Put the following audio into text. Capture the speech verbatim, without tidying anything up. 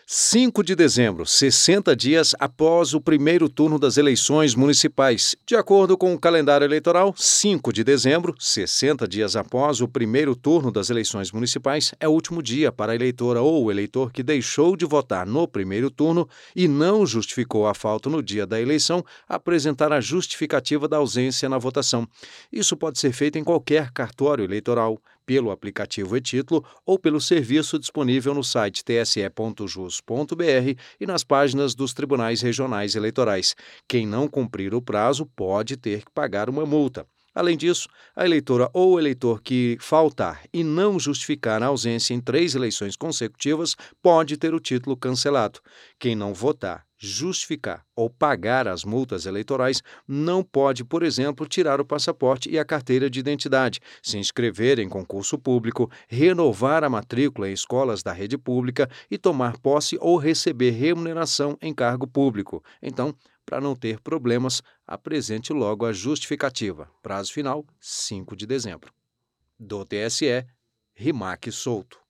cinco de dezembro, sessenta dias após o primeiro turno das eleições municipais. De acordo com o calendário eleitoral, cinco de dezembro, sessenta dias após o primeiro turno das eleições municipais, é o último dia para a eleitora ou o eleitor que deixou de votar no primeiro turno e não justificou a falta no dia da eleição apresentar a justificativa da ausência na votação. Isso pode ser feito em qualquer cartório eleitoral, pelo aplicativo e-Título ou pelo serviço disponível no site t s e ponto jus ponto b r e nas páginas dos tribunais regionais eleitorais. Quem não cumprir o prazo pode ter que pagar uma multa. Além disso, a eleitora ou o eleitor que faltar e não justificar a ausência em três eleições consecutivas pode ter o título cancelado. Quem não votar, justificar ou pagar as multas eleitorais não pode, por exemplo, tirar o passaporte e a carteira de identidade, se inscrever em concurso público, renovar a matrícula em escolas da rede pública e tomar posse ou receber remuneração em cargo público. Então, para não ter problemas, apresente logo a justificativa. Prazo final, cinco de dezembro. Do T S E, Rimac Souto.